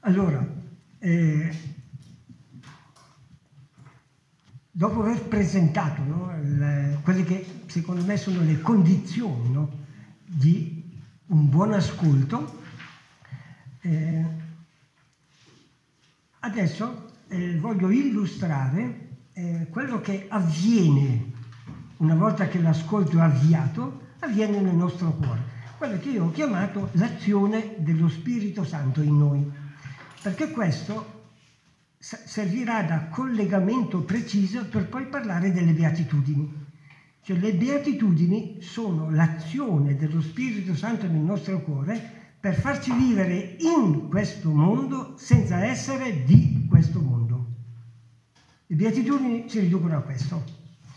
Allora, dopo aver presentato, no, quelle che secondo me sono le condizioni, no, di un buon ascolto, adesso voglio illustrare quello che avviene una volta che l'ascolto è avviato, avviene nel nostro cuore, quello che io ho chiamato l'azione dello Spirito Santo in noi, perché questo servirà da collegamento preciso per poi parlare delle beatitudini. Cioè, le beatitudini sono l'azione dello Spirito Santo nel nostro cuore per farci vivere in questo mondo senza essere di questo mondo. Le beatitudini si riducono a questo.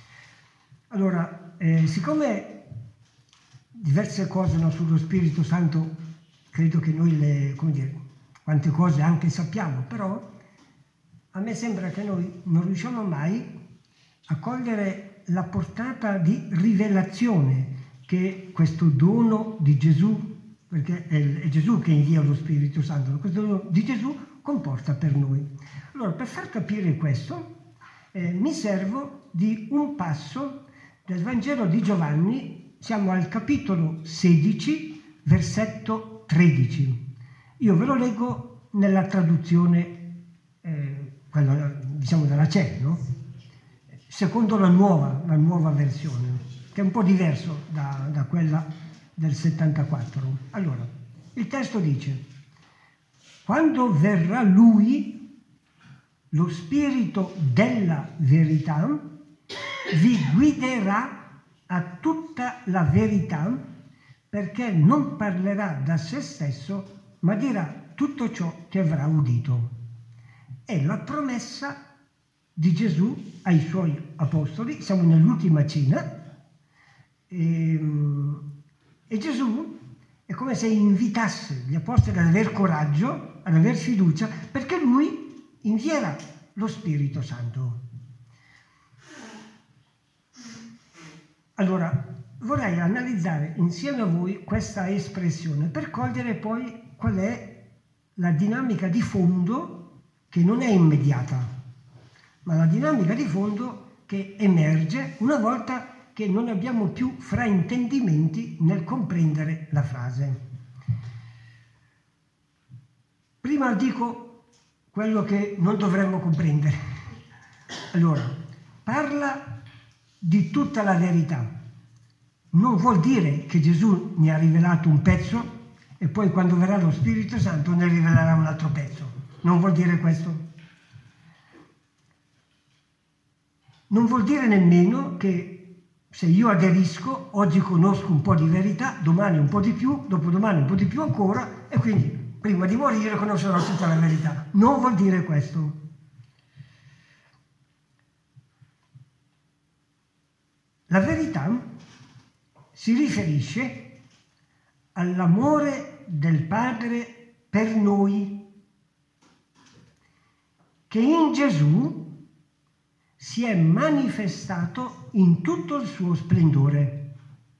Allora, siccome diverse cose, no, sullo Spirito Santo, credo che noi quante cose anche sappiamo, però a me sembra che noi non riusciamo mai a cogliere la portata di rivelazione che questo dono di Gesù, perché è Gesù che invia lo Spirito Santo, questo dono di Gesù comporta per noi. Allora, per far capire questo, mi servo di un passo del Vangelo di Giovanni, siamo al capitolo 16, versetto 13. Io ve lo leggo nella traduzione quella, diciamo, della CE, no? Secondo la nuova versione, che è un po' diverso da quella del 74. Allora, il testo dice: quando verrà Lui, lo Spirito della verità, vi guiderà a tutta la verità, perché non parlerà da se stesso, ma dirà tutto ciò che avrà udito. È la promessa di Gesù ai suoi apostoli, siamo nell'ultima cena, e Gesù è come se invitasse gli apostoli ad aver coraggio, ad aver fiducia, perché Lui invierà lo Spirito Santo. Allora, vorrei analizzare insieme a voi questa espressione per cogliere poi qual è la dinamica di fondo, che non è immediata, ma la dinamica di fondo che emerge una volta che non abbiamo più fraintendimenti nel comprendere la frase. Prima dico quello che non dovremmo comprendere. Allora, parla di tutta la verità. Non vuol dire che Gesù ne ha rivelato un pezzo e poi quando verrà lo Spirito Santo ne rivelerà un altro pezzo. Non vuol dire questo. Non vuol dire nemmeno che se io aderisco, oggi conosco un po' di verità, domani un po' di più, dopodomani un po' di più ancora, e quindi prima di morire conoscerò tutta la verità. Non vuol dire questo. La verità si riferisce all'amore del Padre per noi, che in Gesù si è manifestato in tutto il suo splendore.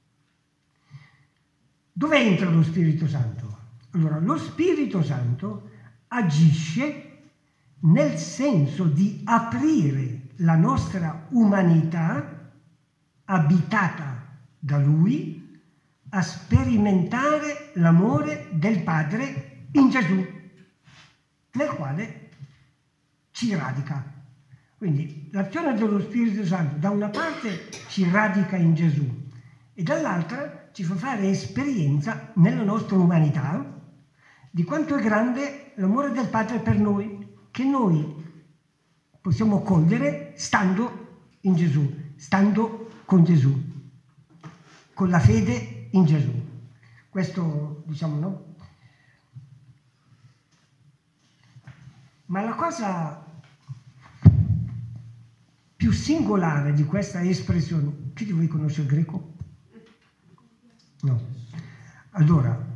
Dove entra lo Spirito Santo? Allora, lo Spirito Santo agisce nel senso di aprire la nostra umanità abitata da Lui a sperimentare l'amore del Padre in Gesù, nel quale ci radica. Quindi l'azione dello Spirito Santo da una parte ci radica in Gesù e dall'altra ci fa fare esperienza nella nostra umanità di quanto è grande l'amore del Padre per noi, che noi possiamo cogliere stando in Gesù, stando con Gesù, con la fede in Gesù. Questo, diciamo, no? Ma la cosa più singolare di questa espressione, chi di voi conosce il greco? No. Allora,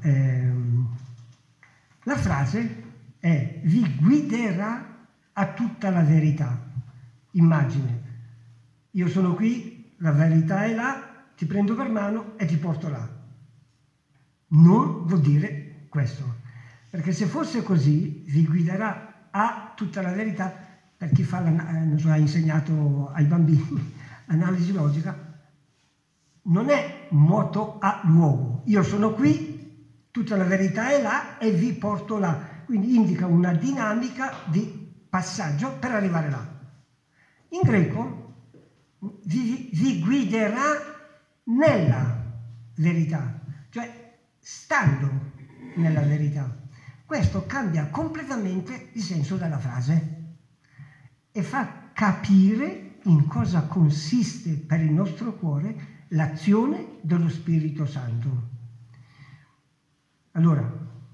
la frase è: vi guiderà a tutta la verità. Immagine, io sono qui, la verità è là, ti prendo per mano e ti porto là. Non vuol dire questo. perché se fosse così vi guiderà a tutta la verità. Per chi fa ha insegnato ai bambini analisi logica, non è moto a luogo. Io sono qui, tutta la verità è là e vi porto là. Quindi indica una dinamica di passaggio per arrivare là. In greco vi guiderà nella verità, cioè stando nella verità. Questo cambia completamente il senso della frase e fa capire in cosa consiste per il nostro cuore l'azione dello Spirito Santo. Allora,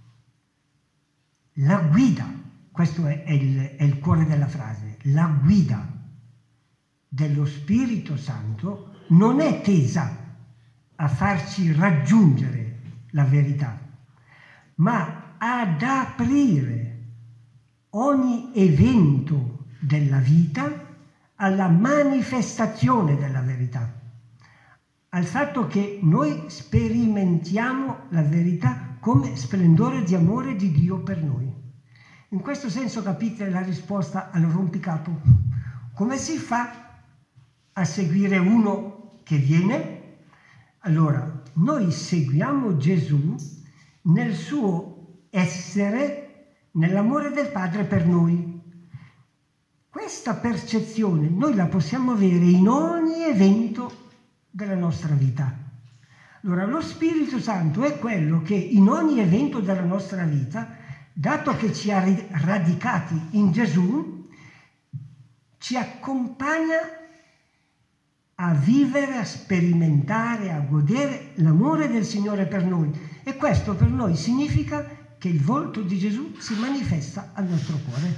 la guida, questo è il cuore della frase, la guida dello Spirito Santo non è tesa a farci raggiungere la verità, ma ad aprire ogni evento della vita alla manifestazione della verità, al fatto che noi sperimentiamo la verità come splendore di amore di Dio per noi. In questo senso capite la risposta al rompicapo. Come si fa a seguire uno che viene? Allora, noi seguiamo Gesù nel suo essere, nell'amore del Padre per noi. Questa percezione noi la possiamo avere in ogni evento della nostra vita. Allora, lo Spirito Santo è quello che in ogni evento della nostra vita, dato che ci ha radicati in Gesù, ci accompagna a vivere, a sperimentare, a godere l'amore del Signore per noi. E questo per noi significa che il volto di Gesù si manifesta al nostro cuore.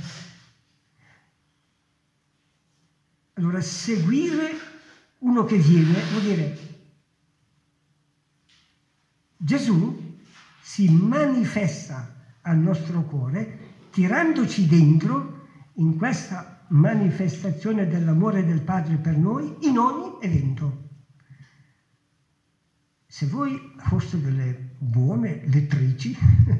Allora, seguire uno che viene vuol dire Gesù si manifesta al nostro cuore tirandoci dentro in questa manifestazione dell'amore del Padre per noi in ogni evento. Se voi foste delle buone lettrici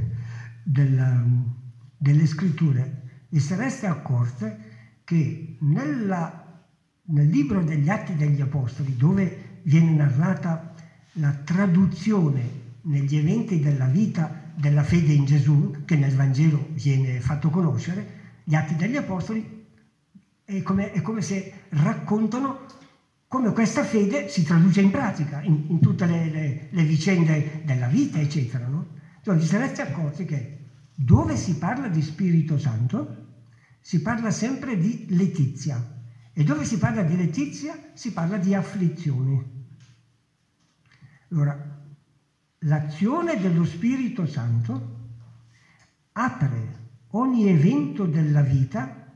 delle scritture, vi sareste accorte che nel libro degli Atti degli Apostoli, dove viene narrata la traduzione negli eventi della vita della fede in Gesù, che nel Vangelo viene fatto conoscere, gli Atti degli Apostoli è come se raccontano come questa fede si traduce in pratica, in tutte le vicende della vita, eccetera. No? Cioè, vi sareste accorti che dove si parla di Spirito Santo si parla sempre di letizia. E dove si parla di letizia si parla di afflizioni. Allora, l'azione dello Spirito Santo apre ogni evento della vita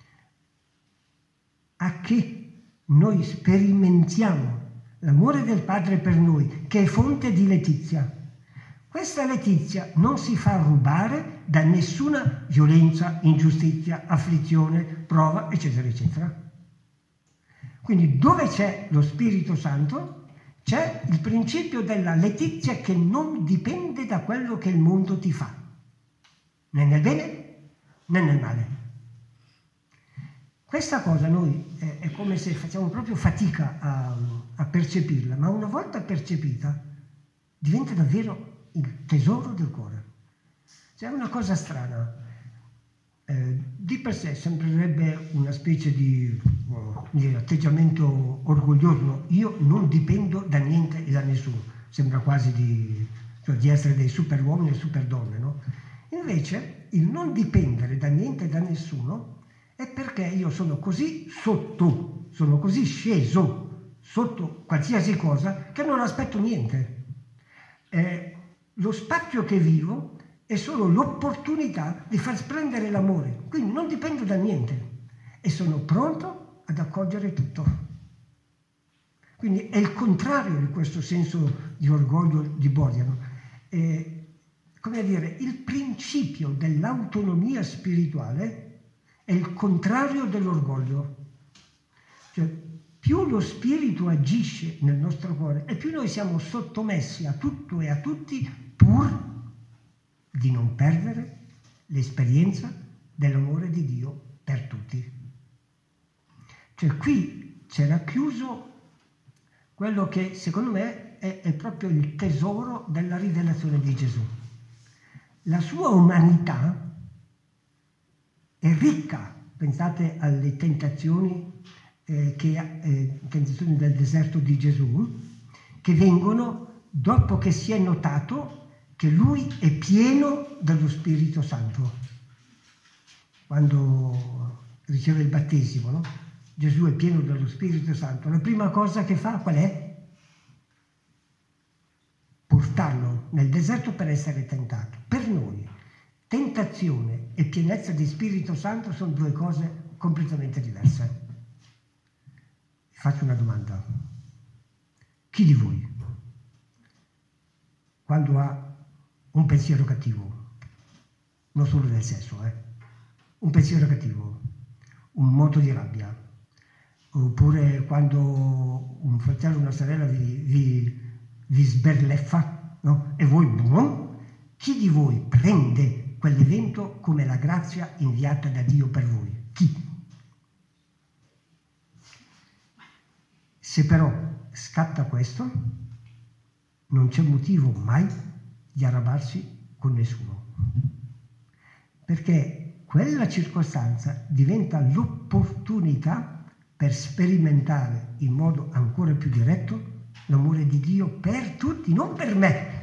a che noi sperimentiamo l'amore del Padre per noi, che è fonte di letizia. Questa letizia non si fa rubare da nessuna violenza, ingiustizia, afflizione, prova, eccetera, eccetera. Quindi dove c'è lo Spirito Santo c'è il principio della letizia che non dipende da quello che il mondo ti fa, né nel bene né nel male. Questa cosa noi è come se facciamo proprio fatica a percepirla, ma una volta percepita diventa davvero il tesoro del cuore. Cioè è una cosa strana. Di per sé sembrerebbe una specie di atteggiamento orgoglioso. Io non dipendo da niente e da nessuno. Sembra quasi di essere dei super uomini e super donne, no? Invece il non dipendere da niente e da nessuno è perché io sono così sotto, sono così sceso sotto qualsiasi cosa che non aspetto niente. Lo spazio che vivo è solo l'opportunità di far splendere l'amore, quindi non dipendo da niente e sono pronto ad accogliere tutto. Quindi è il contrario di questo senso di orgoglio di Bodiano. Come dire, il principio dell'autonomia spirituale è il contrario dell'orgoglio. Cioè, più lo spirito agisce nel nostro cuore e più noi siamo sottomessi a tutto e a tutti pur di non perdere l'esperienza dell'amore di Dio per tutti. Cioè qui c'è racchiuso quello che secondo me è proprio il tesoro della rivelazione di Gesù. La sua umanità è ricca, pensate alle tentazioni tentazioni del deserto di Gesù, che vengono dopo che si è notato che lui è pieno dello Spirito Santo. Quando riceve il battesimo, no? Gesù è pieno dello Spirito Santo. La prima cosa che fa qual è? Portarlo nel deserto per essere tentato. Per noi tentazione e pienezza di Spirito Santo sono due cose completamente diverse. Vi faccio una domanda. Chi di voi, quando ha un pensiero cattivo, non solo del sesso, un pensiero cattivo, un moto di rabbia, oppure quando un fratello o una sorella vi sberleffa, no? E voi, boom, chi di voi prende quell'evento come la grazia inviata da Dio per voi? Chi? Se però scatta questo, non c'è motivo mai di arrabbiarsi con nessuno, perché quella circostanza diventa l'opportunità per sperimentare in modo ancora più diretto l'amore di Dio per tutti, non per me.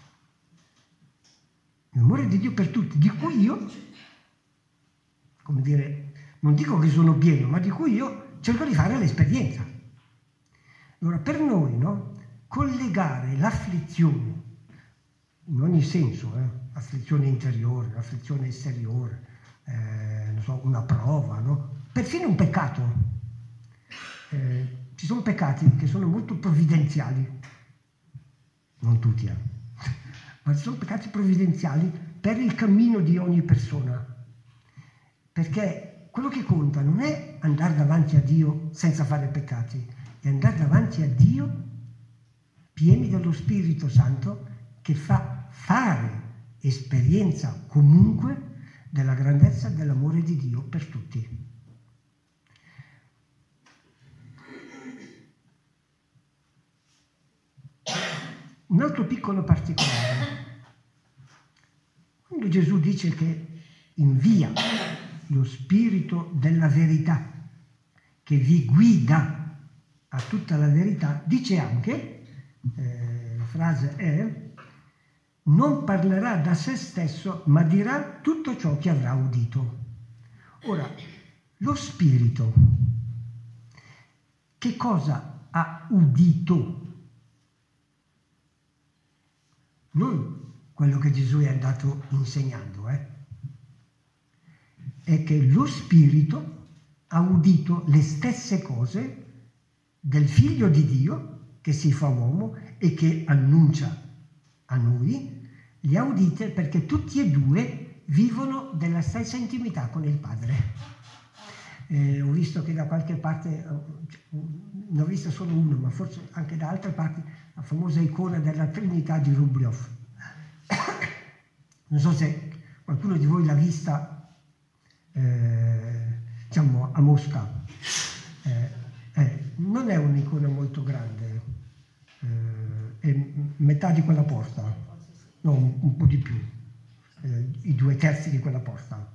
L'amore di Dio per tutti, di cui io, come dire, non dico che sono pieno, ma di cui io cerco di fare l'esperienza. Allora, per noi, no, collegare l'afflizione, in ogni senso, afflizione interiore, afflizione esteriore, non so, una prova, no? Perfino un peccato. Ci sono peccati che sono molto provvidenziali, non tutti, ma ci sono peccati provvidenziali per il cammino di ogni persona, perché quello che conta non è andare davanti a Dio senza fare peccati, è andare davanti a Dio pieni dello Spirito Santo che fa fare esperienza comunque della grandezza dell'amore di Dio per tutti. Un altro piccolo particolare, quando Gesù dice che invia lo Spirito della verità, che vi guida a tutta la verità, dice anche, la frase è, non parlerà da se stesso, ma dirà tutto ciò che avrà udito. Ora, lo Spirito, che cosa ha udito? Non quello che Gesù è andato insegnando, è che lo Spirito ha udito le stesse cose del Figlio di Dio che si fa uomo e che annuncia a noi, le ha udite perché tutti e due vivono della stessa intimità con il Padre. Ho visto che da qualche parte, ne ho visto solo uno, ma forse anche da altre parti, la famosa icona della Trinità di Rubliov. Non so se qualcuno di voi l'ha vista, diciamo, a Mosca. Non è un'icona molto grande, è metà di quella porta, no, un po' di più, i 2/3 di quella porta.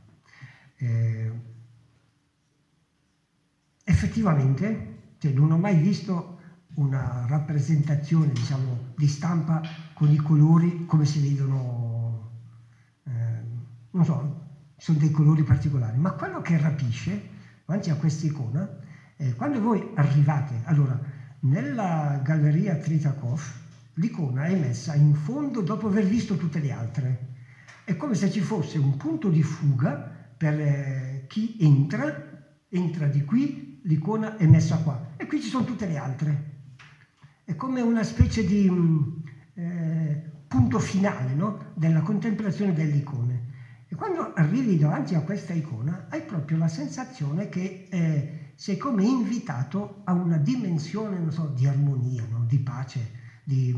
Effettivamente, cioè, non ho mai visto una rappresentazione, diciamo, di stampa con i colori come si vedono, non so, sono dei colori particolari, ma quello che rapisce davanti a questa icona, quando voi arrivate, allora, nella galleria Tritakov, l'icona è messa in fondo dopo aver visto tutte le altre. È come se ci fosse un punto di fuga per chi entra di qui, l'icona è messa qua, e qui ci sono tutte le altre. È come una specie di punto finale, no? Della contemplazione delle icone. E quando arrivi davanti a questa icona hai proprio la sensazione che sei come invitato a una dimensione, non so, di armonia, no? Di pace.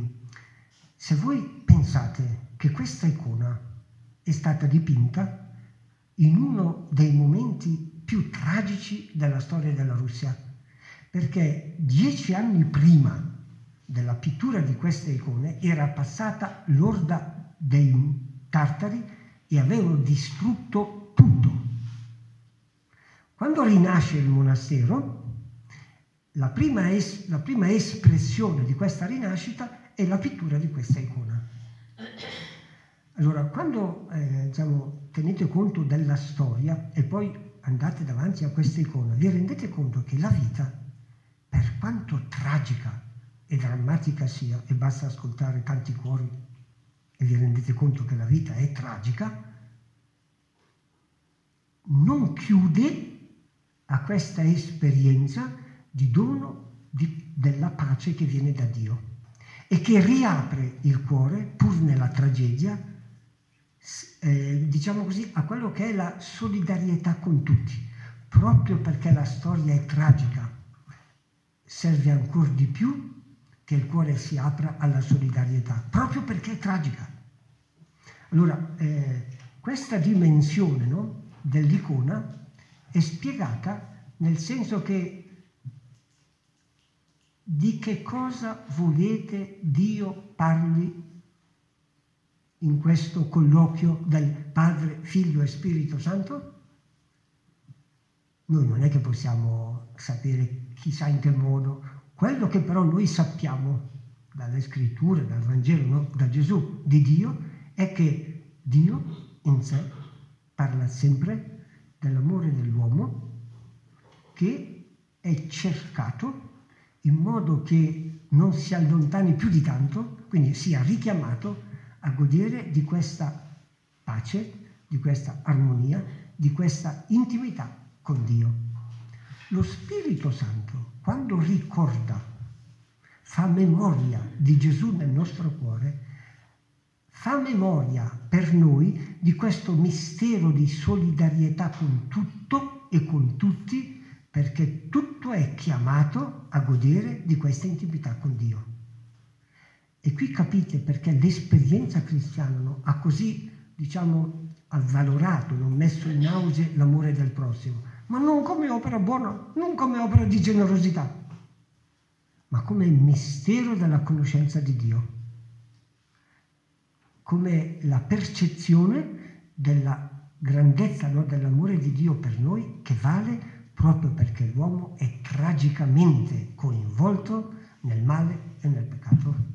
Se voi pensate che questa icona è stata dipinta in uno dei momenti più tragici della storia della Russia, perché 10 anni prima della pittura di queste icone era passata l'orda dei tartari e avevano distrutto tutto. Quando rinasce il monastero, la prima espressione di questa rinascita è la pittura di questa icona. Allora, quando tenete conto della storia e poi andate davanti a questa icona, vi rendete conto che la vita, per quanto tragica e drammatica sia, e basta ascoltare tanti cuori e vi rendete conto che la vita è tragica, non chiude a questa esperienza di dono della pace che viene da Dio e che riapre il cuore, pur nella tragedia, diciamo così, a quello che è la solidarietà con tutti. Proprio perché la storia è tragica, serve ancora di più che il cuore si apra alla solidarietà, proprio perché è tragica. Allora, questa dimensione, no, dell'icona è spiegata nel senso che di che cosa volete Dio parli in questo colloquio del Padre, Figlio e Spirito Santo? Noi non è che possiamo sapere chissà in che modo. Quello che però noi sappiamo dalle scritture, dal Vangelo, no? Da Gesù, di Dio, è che Dio in sé parla sempre dell'amore dell'uomo che è cercato in modo che non si allontani più di tanto, quindi sia richiamato a godere di questa pace, di questa armonia, di questa intimità con Dio. Lo Spirito Santo, quando ricorda, fa memoria di Gesù nel nostro cuore, fa memoria per noi di questo mistero di solidarietà con tutto e con tutti, perché tutto è chiamato a godere di questa intimità con Dio. E qui capite perché l'esperienza cristiana, no, ha così, avvalorato, non messo in auge l'amore del prossimo, ma non come opera buona, non come opera di generosità, ma come mistero della conoscenza di Dio, come la percezione della grandezza, no, dell'amore di Dio per noi, che vale proprio perché l'uomo è tragicamente coinvolto nel male e nel peccato.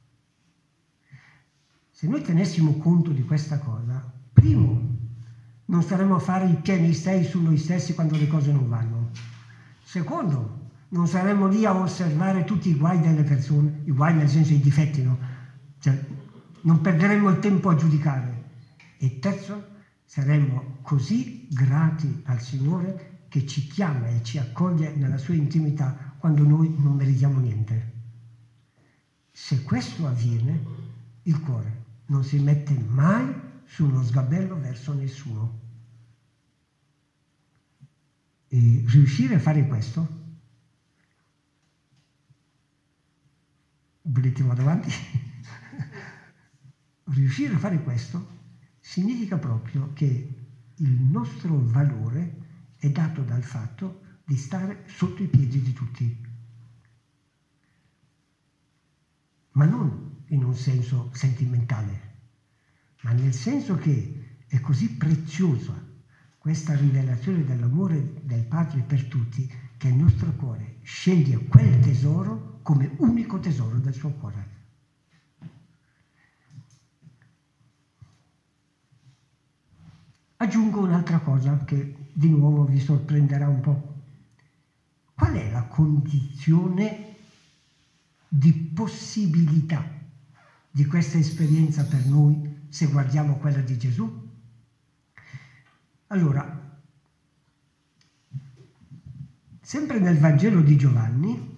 Se noi tenessimo conto di questa cosa, primo, non staremmo a fare i pianistei su noi stessi quando le cose non vanno. Secondo, non saremmo lì a osservare tutti i guai delle persone, i guai nel senso i difetti, no? Cioè, non perderemmo il tempo a giudicare. E terzo, saremmo così grati al Signore che ci chiama e ci accoglie nella sua intimità quando noi non meritiamo niente. Se questo avviene, il cuore non si mette mai su uno sgabello verso nessuno. E riuscire a fare questo, volete vado avanti? Riuscire a fare questo significa proprio che il nostro valore è dato dal fatto di stare sotto i piedi di tutti, ma non in un senso sentimentale, ma nel senso che è così preziosa questa rivelazione dell'amore del Padre per tutti che il nostro cuore sceglie quel tesoro come unico tesoro del suo cuore. Aggiungo un'altra cosa che di nuovo vi sorprenderà un po'. Qual è la condizione di possibilità di questa esperienza per noi se guardiamo quella di Gesù? Allora, sempre nel Vangelo di Giovanni,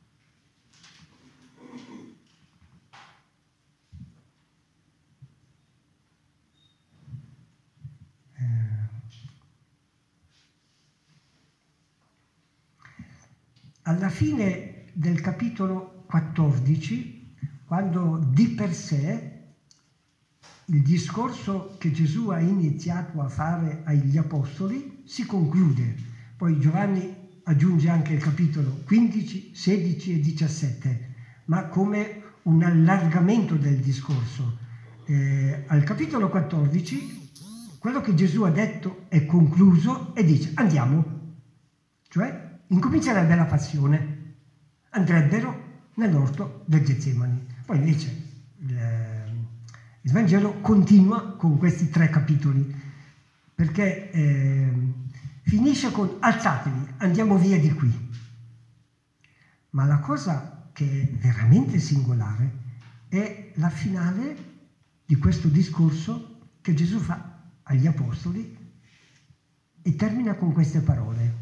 alla fine del capitolo 14, quando di per sé il discorso che Gesù ha iniziato a fare agli Apostoli si conclude. Poi Giovanni aggiunge anche il capitolo 15, 16 e 17, ma come un allargamento del discorso. Al capitolo 14, quello che Gesù ha detto è concluso e dice andiamo, cioè incomincerebbe la passione, andrebbero nell'orto del Getsemani. Poi invece il Vangelo continua con questi 3 capitoli, perché finisce con alzatevi, andiamo via di qui. Ma la cosa che è veramente singolare è la finale di questo discorso che Gesù fa agli Apostoli e termina con queste parole.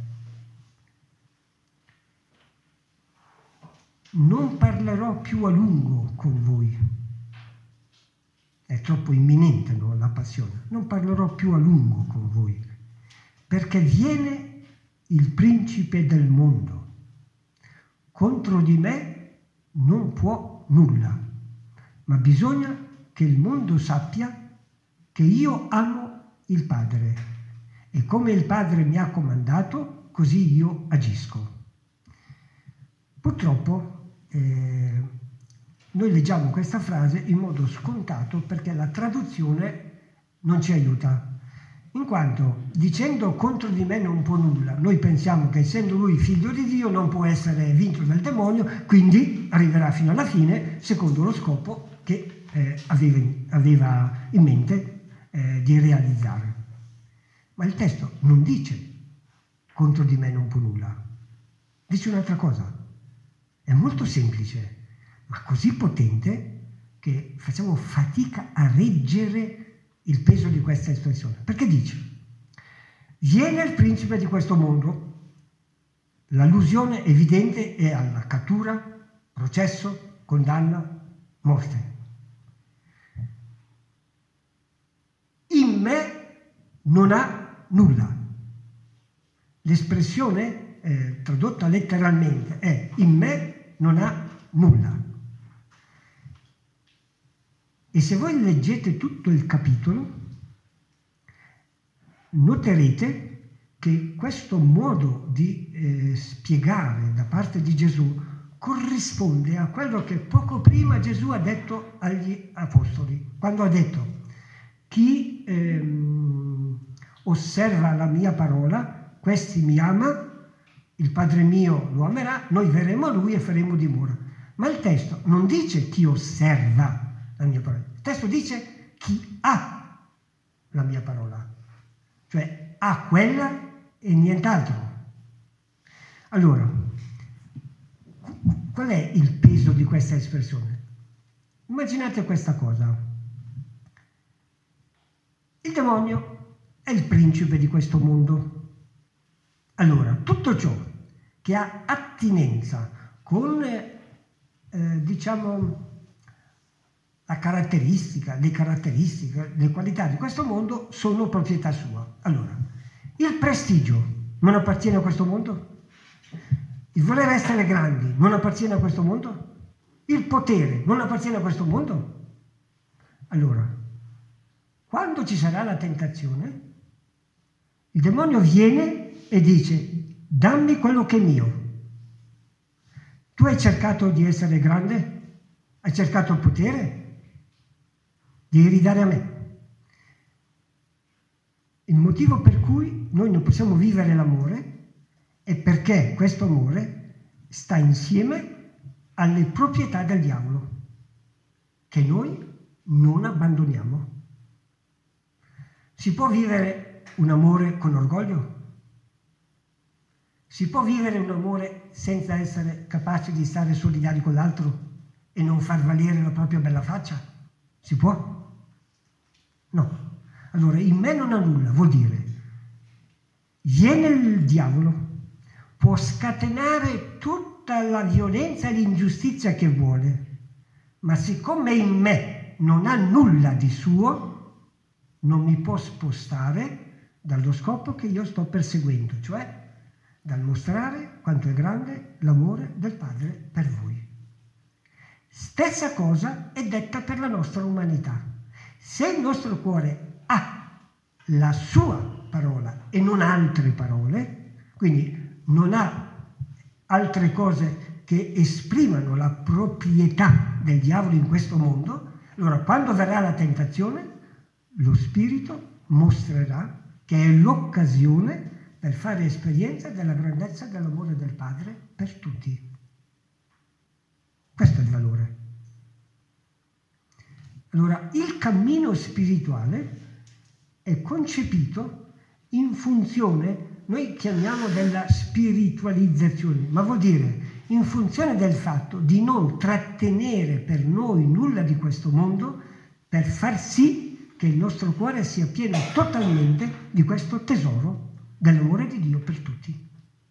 Non parlerò più a lungo con voi. È troppo imminente, no? La passione. Non parlerò più a lungo con voi, perché viene il principe del mondo. Contro di me non può nulla, ma bisogna che il mondo sappia che io amo il Padre e come il Padre mi ha comandato, così io agisco. Purtroppo noi leggiamo questa frase in modo scontato perché la traduzione non ci aiuta, in quanto dicendo contro di me non può nulla, noi pensiamo che essendo lui figlio di Dio non può essere vinto dal demonio, quindi arriverà fino alla fine secondo lo scopo che aveva in mente di realizzare. Ma il testo non dice contro di me non può nulla, dice un'altra cosa. È molto semplice, ma così potente che facciamo fatica a reggere il peso di questa espressione. Perché dice, viene il principe di questo mondo, l'allusione evidente è alla cattura, processo, condanna, morte. In me non ha nulla. L'espressione tradotta letteralmente è in me non ha nulla. E se voi leggete tutto il capitolo, noterete che questo modo di spiegare da parte di Gesù corrisponde a quello che poco prima Gesù ha detto agli Apostoli, quando ha detto chi osserva la mia parola, questi mi ama, il Padre mio lo amerà, noi verremo a lui e faremo dimora. Ma il testo non dice chi osserva la mia parola, il testo dice chi ha la mia parola, cioè ha quella e nient'altro. Allora, qual è il peso di questa espressione? Immaginate questa cosa. Il demonio è il principe di questo mondo. Allora, tutto ciò che ha attinenza con, diciamo, le caratteristiche, le qualità di questo mondo sono proprietà sua. Allora, il prestigio non appartiene a questo mondo? Il voler essere grandi non appartiene a questo mondo? Il potere non appartiene a questo mondo? Allora, quando ci sarà la tentazione, il demonio viene e dice, dammi quello che è mio. Tu hai cercato di essere grande? Hai cercato il potere? Devi ridare a me. Il motivo per cui noi non possiamo vivere l'amore è perché questo amore sta insieme alle proprietà del diavolo, che noi non abbandoniamo. Si può vivere un amore con orgoglio? Si può vivere un amore senza essere capaci di stare solidari con l'altro e non far valere la propria bella faccia? Si può? No. Allora, in me non ha nulla, vuol dire, viene il diavolo, può scatenare tutta la violenza e l'ingiustizia che vuole, ma siccome in me non ha nulla di suo, non mi può spostare dallo scopo che io sto perseguendo, cioè dal mostrare quanto è grande l'amore del Padre per voi. Stessa cosa è detta per la nostra umanità. Se il nostro cuore ha la sua parola e non altre parole, quindi non ha altre cose che esprimano la proprietà del diavolo in questo mondo, allora quando verrà la tentazione, lo Spirito mostrerà che è l'occasione per fare esperienza della grandezza dell'amore del Padre per tutti. Questo è il valore. Allora, il cammino spirituale è concepito in funzione, noi chiamiamo della spiritualizzazione, ma vuol dire in funzione del fatto di non trattenere per noi nulla di questo mondo per far sì che il nostro cuore sia pieno totalmente di questo tesoro dell'amore di Dio per tutti.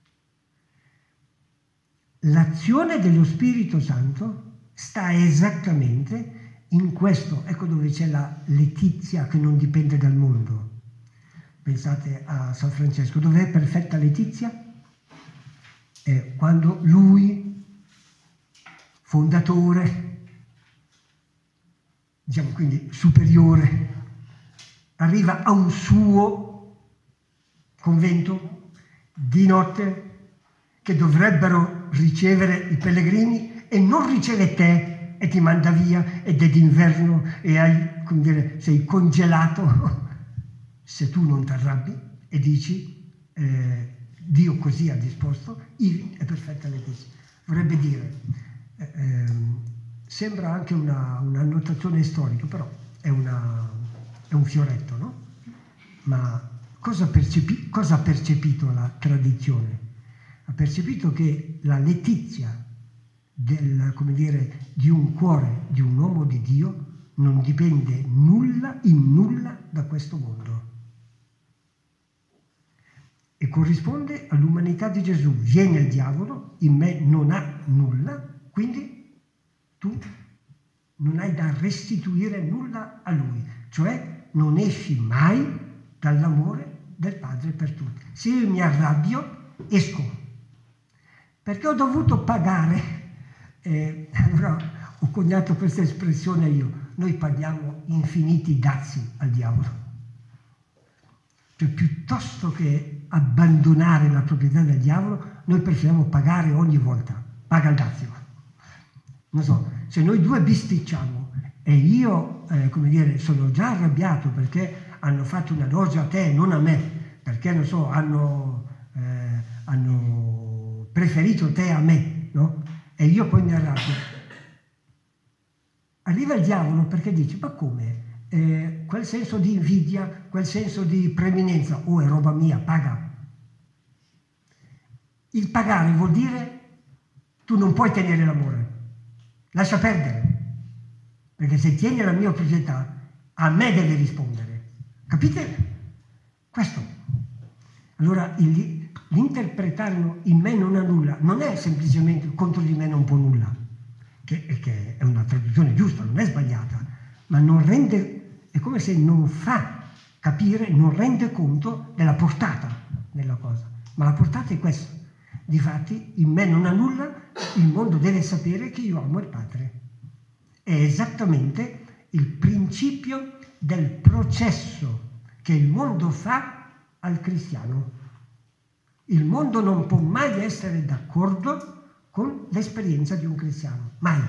L'azione dello Spirito Santo sta esattamente in questo, ecco dove c'è la letizia che non dipende dal mondo. Pensate a San Francesco, dov'è perfetta letizia? È quando lui, fondatore, diciamo quindi superiore, arriva a un suo convento di notte che dovrebbero ricevere i pellegrini e non riceve te e ti manda via ed è d'inverno e hai, come dire, sei congelato. Se tu non ti arrabbi e dici Dio così ha disposto, ivi è perfetta letizia. Vorrebbe dire, sembra anche una annotazione storica, però è un fioretto, no? Ma cosa ha percepito la tradizione? Ha percepito che la letizia di un cuore, di un uomo di Dio, non dipende in nulla da questo mondo. E corrisponde all'umanità di Gesù. Viene il diavolo, in me non ha nulla, quindi tu non hai da restituire nulla a lui, cioè non esci mai dall'amore del Padre per tutti. Se io mi arrabbio, esco, perché ho dovuto pagare. Allora ho coniato questa espressione io, noi paghiamo infiniti dazi al diavolo. Cioè piuttosto che abbandonare la proprietà del diavolo, noi preferiamo pagare ogni volta, paga il dazio. Non so, se noi due bisticciamo e io, sono già arrabbiato perché hanno fatto una doge a te e non a me, perché, non so, hanno preferito te a me, no? E io poi mi arrabbio. Arriva il diavolo perché dice, ma come? Quel senso di invidia, quel senso di preminenza, è roba mia, paga. Il pagare vuol dire tu non puoi tenere l'amore, lascia perdere, perché se tieni la mia proprietà a me devi rispondere, capite? Questo. Allora l'interpretarlo in me non ha nulla non è semplicemente contro di me non può nulla, che è una traduzione giusta, non è sbagliata, ma non rende, è come se non fa capire, non rende conto della portata della cosa. Ma la portata è questa. Difatti, in me non ha nulla, il mondo deve sapere che io amo il Padre. È esattamente il principio del processo che il mondo fa al cristiano. Il mondo non può mai essere d'accordo con l'esperienza di un cristiano, mai.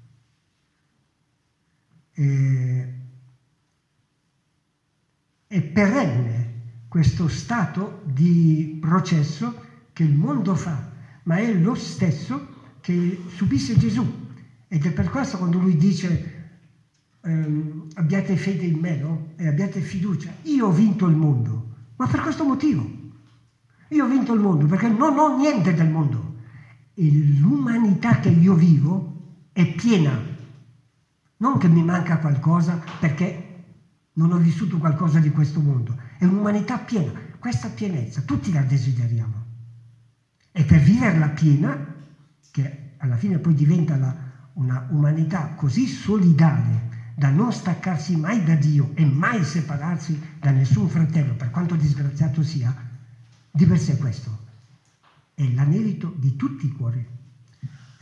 È perenne questo stato di processo che il mondo fa, ma è lo stesso che subisse Gesù. Ed è per questo quando lui dice abbiate fede in me, no? E abbiate fiducia. Io ho vinto il mondo, ma per questo motivo. Io ho vinto il mondo perché non ho niente del mondo. E l'umanità che io vivo è piena. Non che mi manca qualcosa perché non ho vissuto qualcosa di questo mondo. È un'umanità piena. Questa pienezza tutti la desideriamo. E per viverla piena, che alla fine poi diventa una umanità così solidale da non staccarsi mai da Dio e mai separarsi da nessun fratello, per quanto disgraziato sia, di per sé questo è l'anelito di tutti i cuori.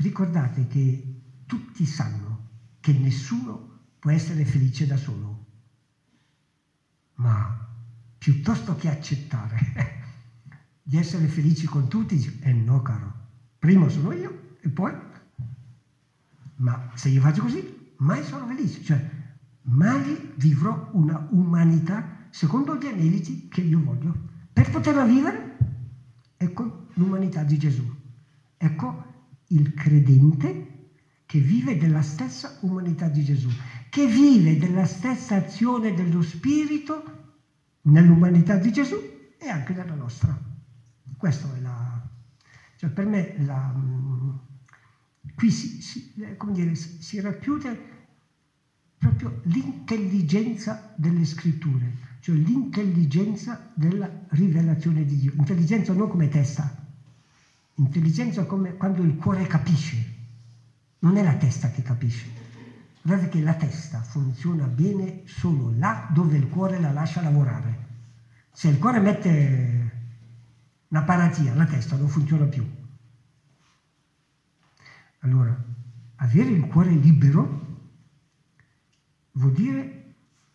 Ricordate che tutti sanno che nessuno può essere felice da solo. ma piuttosto che accettare di essere felici con tutti, dice, no caro, prima sono io e poi, ma se io faccio così, mai sono felice, cioè mai vivrò una umanità secondo gli aneliti che io voglio. Per poterla vivere, ecco l'umanità di Gesù, ecco il credente che vive della stessa umanità di Gesù, che vive della stessa azione dello Spirito nell'umanità di Gesù e anche nella nostra. Questo è cioè per me qui si racchiude proprio l'intelligenza delle scritture, cioè l'intelligenza della rivelazione di Dio. Intelligenza non come testa, intelligenza come quando il cuore capisce. Non è la testa che capisce. Guardate che la testa funziona bene solo là dove il cuore la lascia lavorare. Se il cuore mette una paratia, la testa non funziona più. Allora, avere il cuore libero vuol dire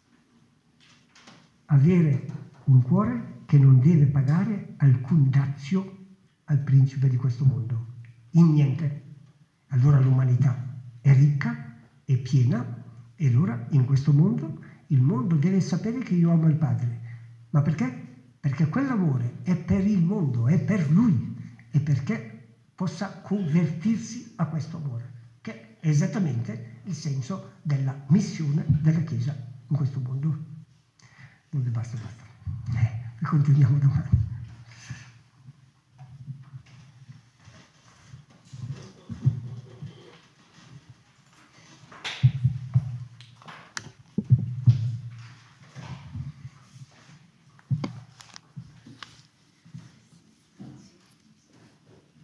avere un cuore che non deve pagare alcun dazio al principe di questo mondo, in niente. Allora l'umanità è ricca, è piena, e allora in questo mondo il mondo deve sapere che io amo il Padre. Ma perché? Perché quell'amore è per il mondo, è per Lui, e perché possa convertirsi a questo amore, che è esattamente il senso della missione della Chiesa in questo mondo. Non basta. Continuiamo domani.